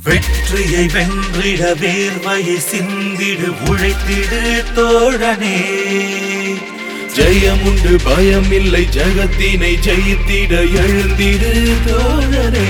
வெற்றியை வென்றிட வேர்வையை சிந்திடு உழைத்திடு தோழனே. ஜெயமுண்டு பயமில்லை ஜகத்தினை ஜெயித்திட எழுந்திடு தோழனே.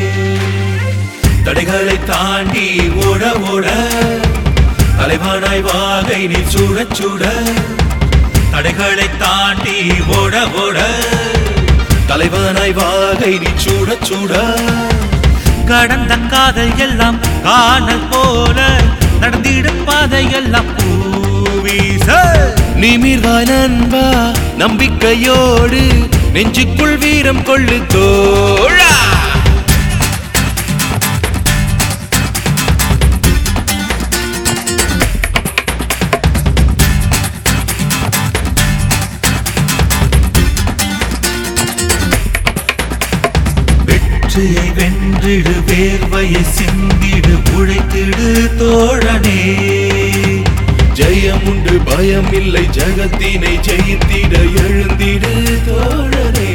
தடைகளை தாண்டி ஓட ஓட தலைவானாய் வாகை நீ சுட சுட. தடைகளை தாண்டி ஓட ஓட தலைவானாய் வாகை நீ சுட சுட. கடந்த காதல் எல்லாம் காணல் போல நடந்திடும் பாதை எல்லாம் பூவீச. நிமிர்வாய் நண்பா நம்பிக்கையோடு நெஞ்சுக்குள் வீரம் கொள்ளு தோழா. வெற்றியை வென்றிடு வேர்வையை சிந்திடு உழைத்திடு தோழனே. ஜெயமுண்டு பயமில்லை ஜகத்தினை ஜெயித்திட எழுந்திடு தோழனே.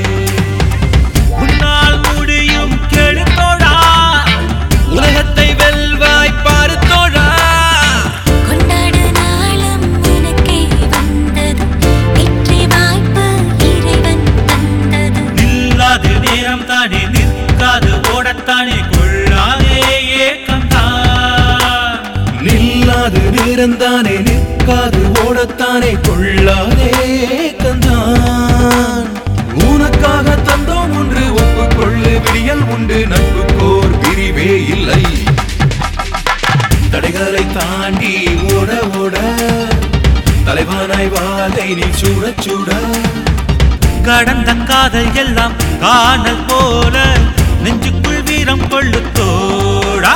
உன்னால் முடியும் கெடு தோழா, உலகத்தை வெல்வாய் பாரு தோழா. கொண்டாடு நாளும் உனக்கே வந்தது, வெற்றி வாய்ப்பு இறைவன் தந்தது. நில்லாது நேரம் தானே நிற்காது ஓடத்தானே கொள்ளாதே ஏக்கம்தான். நில்லாது நேரந்தானே நிற்காது ஓடத்தானே கொள்ளாதே கந்தான். உனக்காக தந்தோம் ஒன்று ஒப்புக்கொள்ளு விடியல் உண்டு நட்புக்கோர் பிரிவே இல்லை. தடைகளை தாண்டி ஓட ஓட தலைவானாய் வாகை நீ சுட சுட. கடந்த காதல் எல்லாம் காணல் போல நெஞ்சுக்குள் வீரம் கொள்ளு தோழா.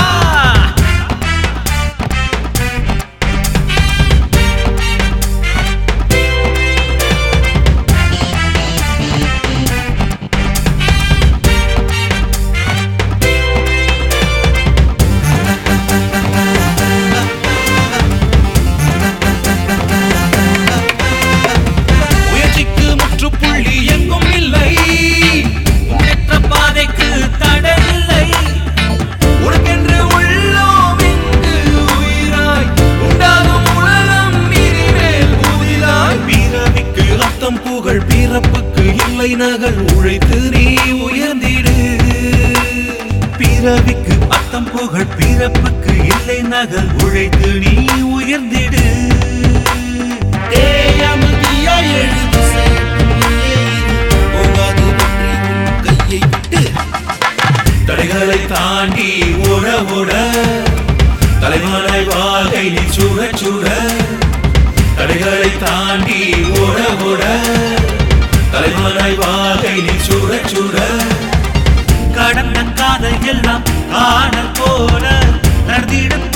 முயற்சிக்கு முற்றுப்புள்ளி எங்கும் இல்லை, முன்னேற்ற பாதைக்கு தடை இல்லை. உனக்கென்று உள்ளோம் இங்கு உயிராய் உண்டாகும் உலகம் நீரிமேல் ஊதிலாய். பிறவிக்கு ரத்தம் புகழ் பிறப்புக்கு இல்லை நகல் உழைத்து நீ உயர்ந்திடு. பிறவிக்கு அத்தம் புகழ் பிறப்புக்கு இல்லை நகல் உழைத்து நீ உயர்ந்திடு. தேயமதியாய் எழுது செயற்குள்ளே இரு, போகாது வெற்றி உன் கையை விட்டு. தடைகளை தாண்டி ஓட ஓட தலைவானாய் வாகை நீ சுட சுட. தடைகளை தாண்டி ஓட ஓட தலைவானாய் வாகை நீ சுட சுட. கடந்த காதல் எல்லாம் காணல் போல நடந்திடும்